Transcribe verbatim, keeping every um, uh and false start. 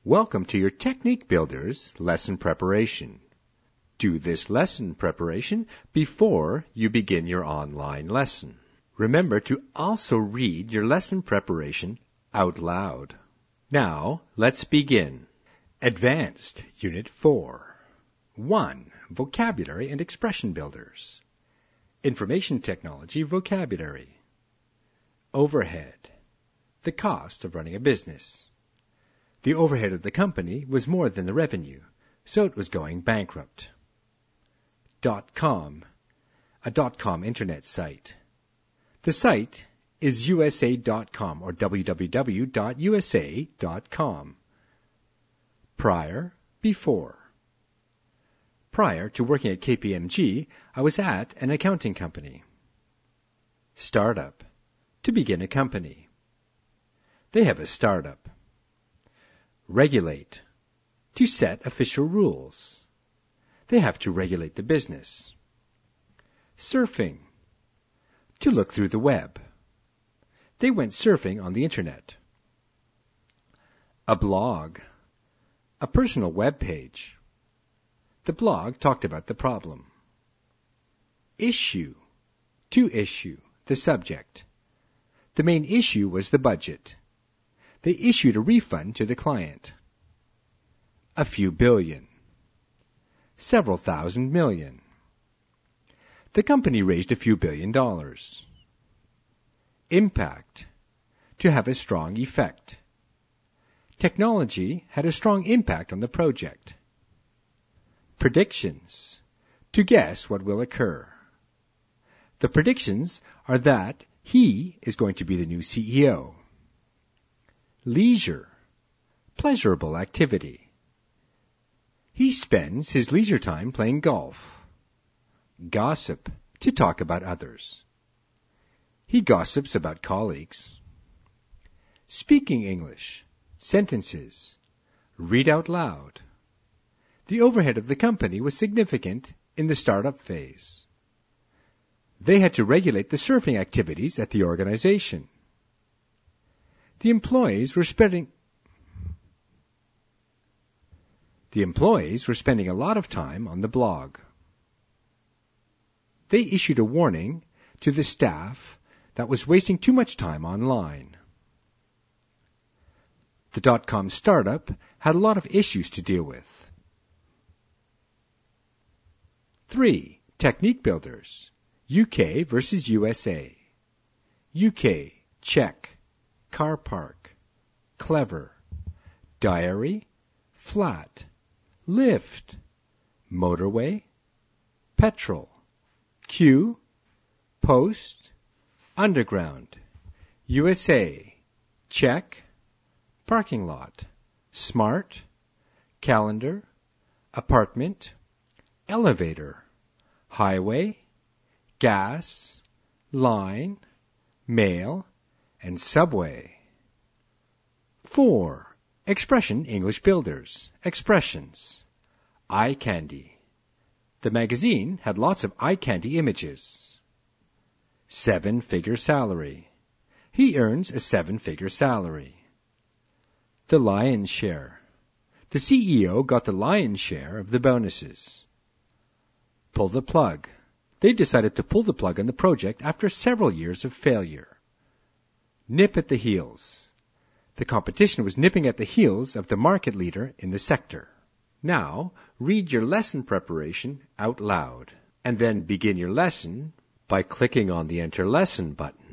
Welcome to your Technique Builders lesson preparation. Do this lesson preparation before you begin your online lesson. Remember to also read your lesson preparation out loud. Now, let's begin. Advanced Unit four. one. Vocabulary and Expression Builders. Information Technology Vocabulary. Overhead. The cost of running a business. The overhead of the company was more than the revenue, so it was going bankrupt. Dot com. A dot-com internet site. The site is U S A dot com or w w w dot u s a dot com. Prior, before. Prior to working at K P M G, I was at an accounting company. Startup. To begin a company. They have a startup. Regulate. To set official rules. They have to regulate the business. Surfing. To look through the web. They went surfing on the internet. A blog. A personal web page. The blog talked about the problem. Issue. To issue. The subject. The main issue was the budget. They issued a refund to the client. A few billion. Several thousand million. The company raised a few billion dollars. Impact. To have a strong effect. Technology had a strong impact on the project. Predictions. To guess what will occur. The predictions are that he is going to be the new C E O. Leisure. Pleasurable activity. He spends his leisure time playing golf. Gossip. To talk about others. He gossips about colleagues. Speaking English. Sentences. Read out loud. The overhead of the company was significant in the startup phase. They had to regulate the surfing activities at the organization. The employees were spending The employees were spending a lot of time on the blog. They issued a warning to the staff that was wasting too much time online. The dot-com startup had a lot of issues to deal with. three. Technique Builders. U K versus U S A. U K, check. Car park. Clever. Diary. Flat. Lift. Motorway. Petrol. Queue. Post. Underground. U S A. Check. Parking lot. Smart. Calendar. Apartment. Elevator. Highway. Gas. Line. Mail. And subway. four. Expression English Builders. Expressions. Eye candy. The magazine had lots of eye candy images. Seven-figure salary. He earns a seven-figure salary. The lion's share. The C E O got the lion's share of the bonuses. Pull the plug. They decided to pull the plug on the project after several years of failure. Nip at the heels. The competition was nipping at the heels of the market leader in the sector. Now, read your lesson preparation out loud, and then begin your lesson by clicking on the Enter Lesson button.